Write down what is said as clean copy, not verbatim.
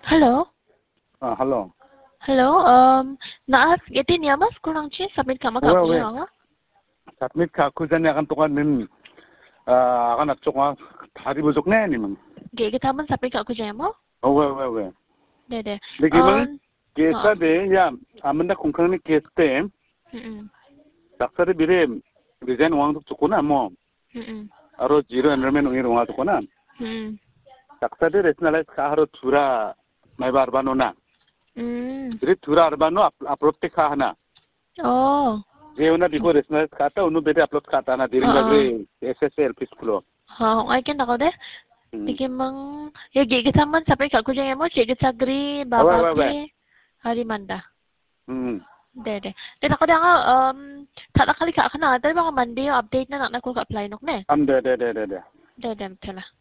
Hello? Hello. Hello? Naas iti niya mas kurang chi submit ka Well, makakuya ako? submit ka ako dyan akan tukan nin akan atsok nga hari busok na yan imang. Kita man submit ka ako dyan mo? Well. Dede. Lagi mang kesa de ya aman na kungkang ni keste daksa de bire resign wang tuk tsukuna mo. Aro zero enrollment ungir wang tukuna. daksa de rationalize ka haro tura may barbano na. Jadi tura arbano upload te ka hana. Oh. Je una biko rationalize kata unu bede upload kata na diring bagre SSL piskulo. Ay kin ako de. Lagi mang ya kita man submit ka ako dyan mo chigit sagri babagi hari manda. Dede. Then ako nga tada kali ka na dahil baka Monday yung update na nakul ka apply nok ne. De. Dede tela.